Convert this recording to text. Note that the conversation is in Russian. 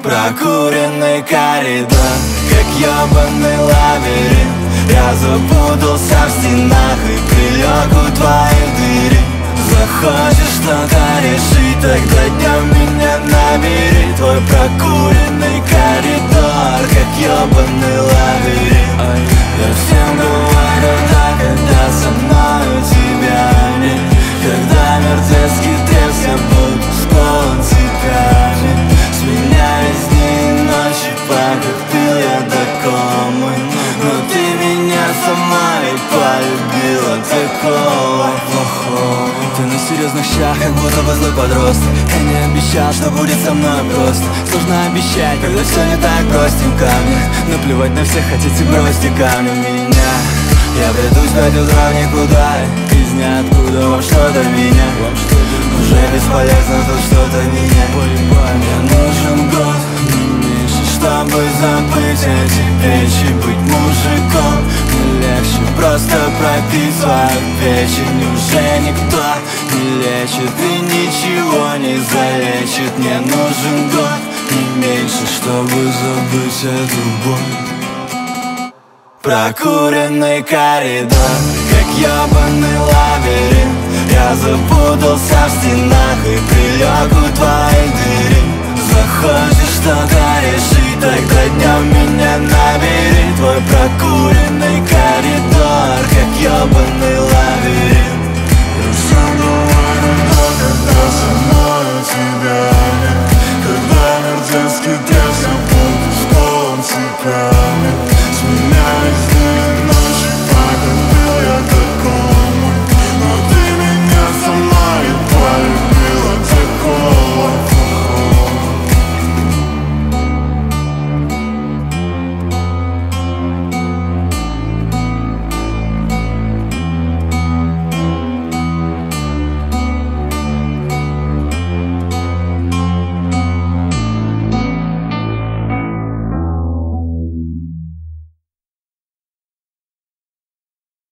Прокуренный коридор, как ёбаный лабиринт. Я запутался в стенах и прилег у твоей двери. Захочешь что-то решить, тогда днем меня набери. Твой прокуренный коридор, как ёбаный лабиринт. Я всем говорю, да, когда со мною тебя нет. Когда мертвецкий треск, я буду скован цепями. Сменяясь дни и ночи, пока пил я до комы. Но ты меня сама и полюбила такого плохого. Ты на серьезных щах, как будто бы злой подросток. Я не обещал, что будет со мной просто. Сложно обещать, когда все не так простенько мне. Наплевать на всех, хотите бросьте камни в меня. Я приду спать утра в никуда, из ниоткуда во что-то меня. Уже бесполезно тут что-то менять. Мне нужен год, не меньше, чтобы забыть эти печи. Быть мужиком не легче, просто пропить свою печень. Уже никто не лечит и ничего не залечит. Мне нужен год, не меньше, чтобы забыть эту боль. Прокуренный коридор, как ёбаный лабиринт. Я запутался в стенах и прилег у твоей двери. Захочешь что-то решить, тогда днем меня набери. Твой прокуренный коридор, как ёбаный лабиринт.